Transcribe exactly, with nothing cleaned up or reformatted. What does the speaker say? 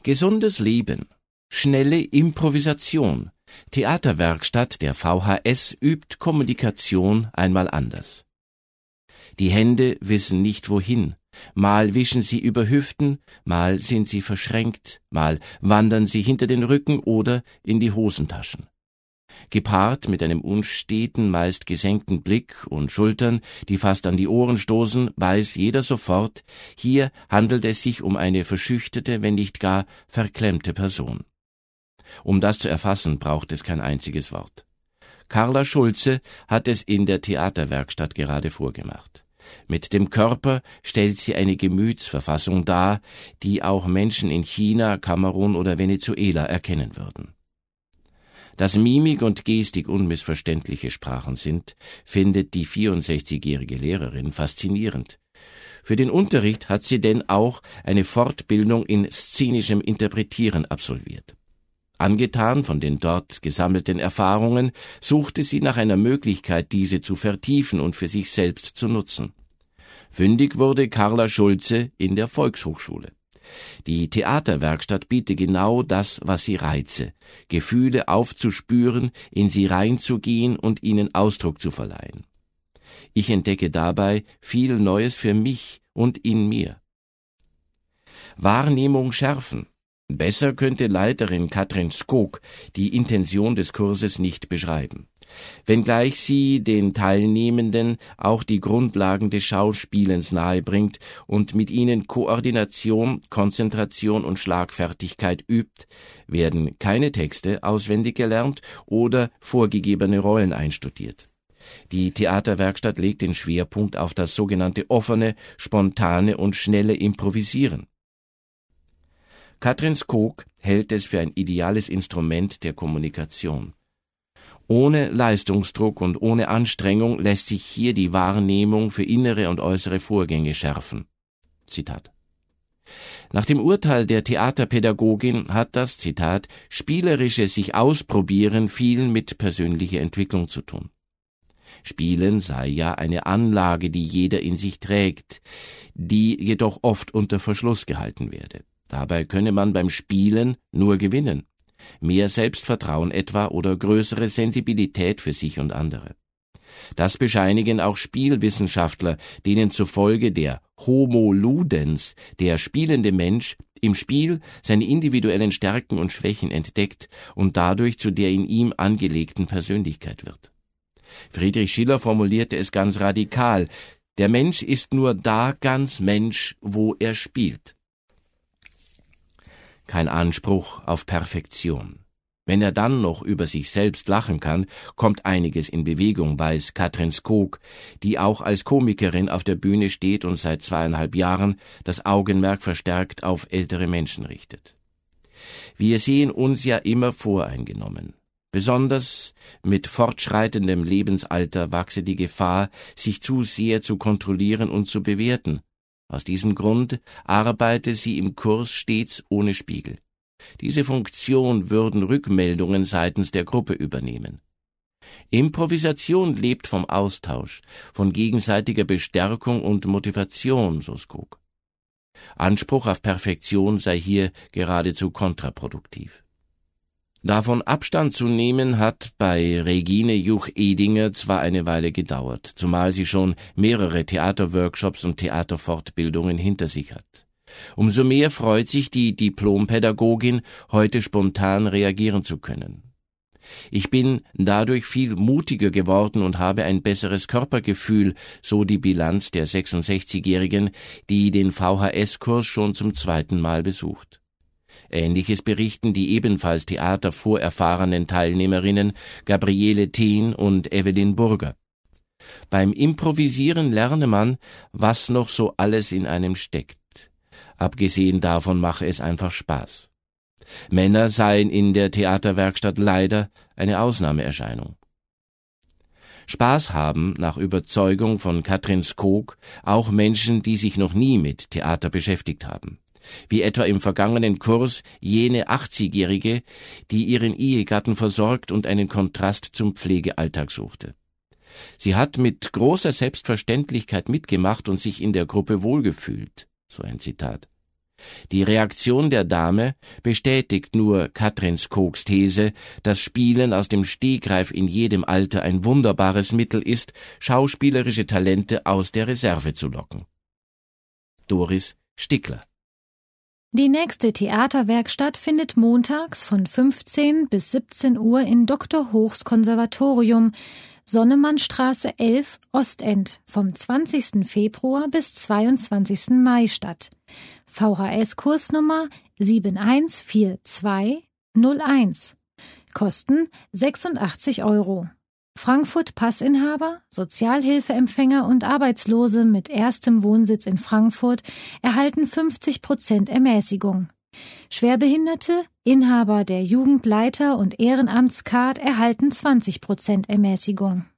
Gesundes Leben, schnelle Improvisation. Theaterwerkstatt der V H S übt Kommunikation einmal anders. Die Hände wissen nicht wohin. Mal wischen sie über Hüften, mal sind sie verschränkt, mal wandern sie hinter den Rücken oder in die Hosentaschen. Gepaart mit einem unsteten, meist gesenkten Blick und Schultern, die fast an die Ohren stoßen, weiß jeder sofort, hier handelt es sich um eine verschüchterte, wenn nicht gar verklemmte Person. Um das zu erfassen, braucht es kein einziges Wort. Carla Schulze hat es in der Theaterwerkstatt gerade vorgemacht. Mit dem Körper stellt sie eine Gemütsverfassung dar, die auch Menschen in China, Kamerun oder Venezuela erkennen würden. Dass Mimik und Gestik unmissverständliche Sprachen sind, findet die vierundsechzigjährige Lehrerin faszinierend. Für den Unterricht hat sie denn auch eine Fortbildung in szenischem Interpretieren absolviert. Angetan von den dort gesammelten Erfahrungen, suchte sie nach einer Möglichkeit, diese zu vertiefen und für sich selbst zu nutzen. Fündig wurde Carla Schulze in der Volkshochschule. Die Theaterwerkstatt bietet genau das, was sie reize, Gefühle aufzuspüren, in sie reinzugehen und ihnen Ausdruck zu verleihen. Ich entdecke dabei viel Neues für mich und in mir. Wahrnehmung schärfen. Besser könnte Leiterin Katrin Skok die Intention des Kurses nicht beschreiben. Wenngleich sie den Teilnehmenden auch die Grundlagen des Schauspielens nahebringt und mit ihnen Koordination, Konzentration und Schlagfertigkeit übt, werden keine Texte auswendig gelernt oder vorgegebene Rollen einstudiert. Die Theaterwerkstatt legt den Schwerpunkt auf das sogenannte offene, spontane und schnelle Improvisieren. Katrin Skok hält es für ein ideales Instrument der Kommunikation. Ohne Leistungsdruck und ohne Anstrengung lässt sich hier die Wahrnehmung für innere und äußere Vorgänge schärfen. Zitat. Nach dem Urteil der Theaterpädagogin hat das, Zitat, spielerische sich ausprobieren viel mit persönlicher Entwicklung zu tun. Spielen sei ja eine Anlage, die jeder in sich trägt, die jedoch oft unter Verschluss gehalten werde. Dabei könne man beim Spielen nur gewinnen. Mehr Selbstvertrauen etwa oder größere Sensibilität für sich und andere. Das bescheinigen auch Spielwissenschaftler, denen zufolge der Homo ludens, der spielende Mensch, im Spiel seine individuellen Stärken und Schwächen entdeckt und dadurch zu der in ihm angelegten Persönlichkeit wird. Friedrich Schiller formulierte es ganz radikal: Der Mensch ist nur da ganz Mensch, wo er spielt. Kein Anspruch auf Perfektion. Wenn er dann noch über sich selbst lachen kann, kommt einiges in Bewegung, weiß Katrin Skok, die auch als Komikerin auf der Bühne steht und seit zweieinhalb Jahren das Augenmerk verstärkt auf ältere Menschen richtet. Wir sehen uns ja immer voreingenommen. Besonders mit fortschreitendem Lebensalter wachse die Gefahr, sich zu sehr zu kontrollieren und zu bewerten. Aus diesem Grund arbeite sie im Kurs stets ohne Spiegel. Diese Funktion würden Rückmeldungen seitens der Gruppe übernehmen. Improvisation lebt vom Austausch, von gegenseitiger Bestärkung und Motivation, so Skok. Anspruch auf Perfektion sei hier geradezu kontraproduktiv. Davon Abstand zu nehmen hat bei Regine Juch-Edinger zwar eine Weile gedauert, zumal sie schon mehrere Theaterworkshops und Theaterfortbildungen hinter sich hat. Umso mehr freut sich die Diplompädagogin, heute spontan reagieren zu können. Ich bin dadurch viel mutiger geworden und habe ein besseres Körpergefühl, so die Bilanz der sechsundsechzigjährigen, die den V H S-Kurs schon zum zweiten Mal besucht. Ähnliches berichten die ebenfalls theatervorerfahrenen Teilnehmerinnen Gabriele Thien und Evelyn Burger. Beim Improvisieren lerne man, was noch so alles in einem steckt. Abgesehen davon mache es einfach Spaß. Männer seien in der Theaterwerkstatt leider eine Ausnahmeerscheinung. Spaß haben, nach Überzeugung von Katrin Skok, auch Menschen, die sich noch nie mit Theater beschäftigt haben. Wie etwa im vergangenen Kurs jene achtzigjährige, die ihren Ehegatten versorgt und einen Kontrast zum Pflegealltag suchte. Sie hat mit großer Selbstverständlichkeit mitgemacht und sich in der Gruppe wohlgefühlt, so ein Zitat. Die Reaktion der Dame bestätigt nur Katrin Skooks These, dass Spielen aus dem Stegreif in jedem Alter ein wunderbares Mittel ist, schauspielerische Talente aus der Reserve zu locken. Doris Stickler. Die nächste Theaterwerkstatt findet montags von fünfzehn bis siebzehn Uhr in Doktor Hochs Konservatorium, Sonnemannstraße elf, Ostend, vom zwanzigsten Februar bis zweiundzwanzigsten Mai statt. V H S-Kursnummer sieben eins vier zwei null eins. Kosten sechsundachtzig Euro. Frankfurt-Passinhaber, Sozialhilfeempfänger und Arbeitslose mit erstem Wohnsitz in Frankfurt erhalten fünfzig Prozent Ermäßigung. Schwerbehinderte, Inhaber der Jugendleiter- und Ehrenamtscard erhalten zwanzig Prozent Ermäßigung.